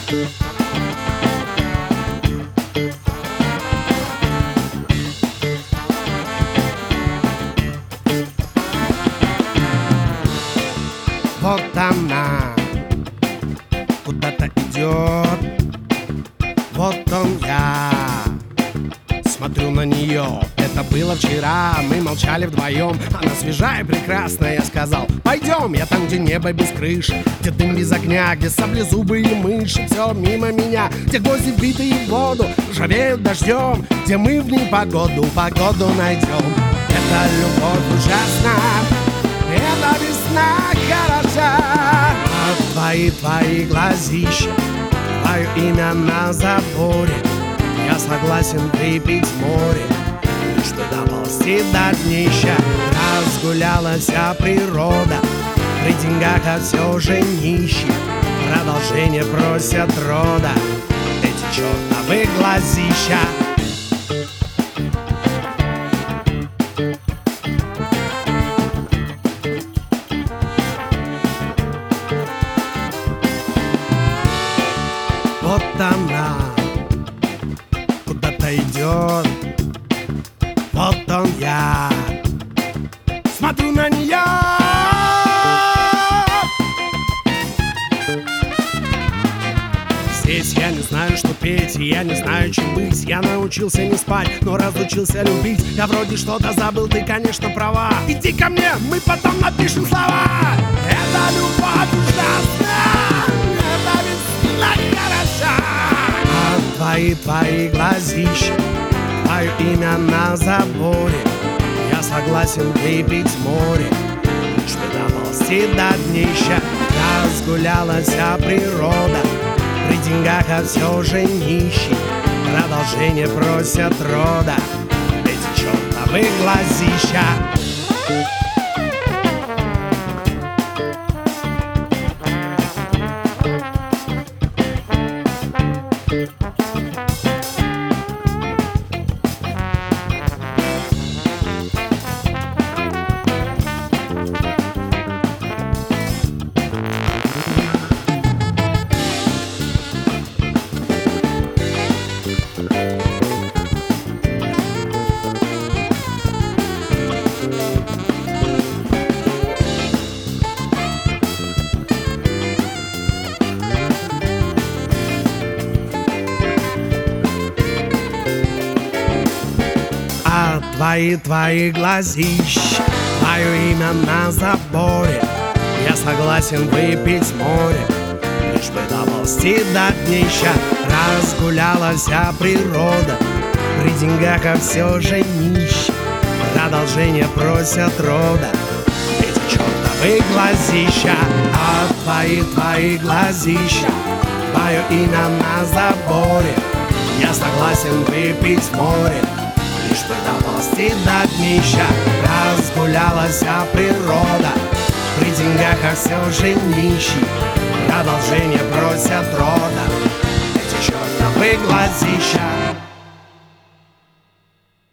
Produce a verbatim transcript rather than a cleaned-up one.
Вот она куда-то идет, вот он я, смотрю на нее. Это было вчера, мы молчали вдвоем. Она свежая, прекрасная, я сказал: пойдем, я там, где небо без крыши, где дым без огня, где саблезубые мыши. Все мимо меня, где гвозди вбитые в воду, ржавеют дождем, где мы в непогоду погоду найдем. Это любовь ужасна, это весна хороша. А твои, твои глазища, твое имя на заборе. Я согласен выпить море, лишь бы доползти до днища. Разгулялась вся природа, при деньгах, а все же нищий. Продолжение просят рода эти чертовы глазища. Вот она куда-то идет, вот он я, смотрю на нее. Здесь я не знаю, что петь, и я не знаю, чем быть. Я научился не спать, но разучился любить. Я вроде что-то забыл, ты, конечно, права. Иди ко мне, мы потом напишем слова. Это любовь ужасна, это весна хороша. А твои, твои глазища, твое имя на заборе. Я согласен выпить море, лишь бы доползти до днища. Разгулялась вся природа, при деньгах, а все же нищий. Продолжение просят рода эти чертовы глазища. Твои, твои глазища, твое имя на заборе. Я согласен выпить море, лишь бы доползти до днища. Разгулялась вся природа, при деньгах, а все же нищий. Продолжение просят рода эти чертовы глазища. А твои, твои глазища, твое имя на заборе. Я согласен выпить море, лишь бы доползти до днища. Разгулялась вся природа, при деньгах, а все же нищий. Продолжение просят рода эти чертовы глазища.